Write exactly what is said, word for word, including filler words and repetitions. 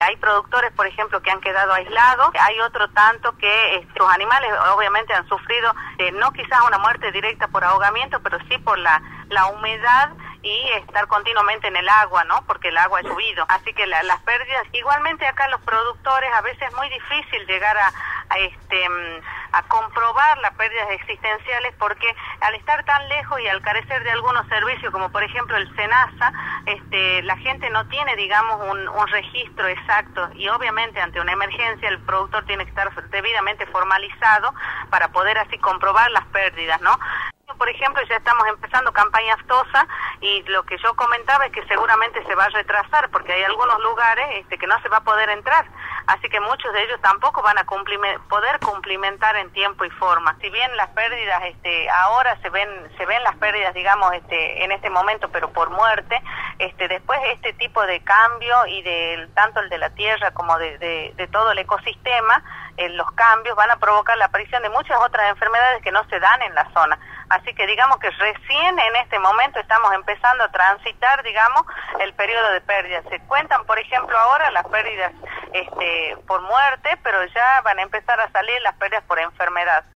hay productores, por ejemplo, que han quedado aislados, hay otro tanto que eh, sus animales obviamente han sufrido, eh, no quizás una muerte directa por ahogamiento, pero sí por la, la humedad y estar continuamente en el agua, ¿no? Porque el agua ha subido. Así que la, las pérdidas, igualmente acá los productores, a veces es muy difícil llegar a, a este a comprobar las pérdidas existenciales, porque al estar tan lejos y al carecer de algunos servicios, como por ejemplo el SENASA, este, la gente no tiene, digamos, un, un registro exacto, y obviamente ante una emergencia el productor tiene que estar debidamente formalizado para poder así comprobar las pérdidas, ¿no? Por ejemplo, ya estamos empezando campaña aftosa, y lo que yo comentaba es que seguramente se va a retrasar porque hay algunos lugares este, que no se va a poder entrar, así que muchos de ellos tampoco van a cumplime, poder cumplimentar en tiempo y forma. Si bien las pérdidas este, ahora se ven se ven las pérdidas, digamos, este, en este momento, pero por muerte, este, después este tipo de cambio y de tanto el de la tierra como de, de, de todo el ecosistema, eh, los cambios van a provocar la aparición de muchas otras enfermedades que no se dan en la zona. Así que digamos que recién en este momento estamos empezando a transitar, digamos, el periodo de pérdidas. Se cuentan, por ejemplo, ahora las pérdidas este, por muerte, pero ya van a empezar a salir las pérdidas por enfermedad.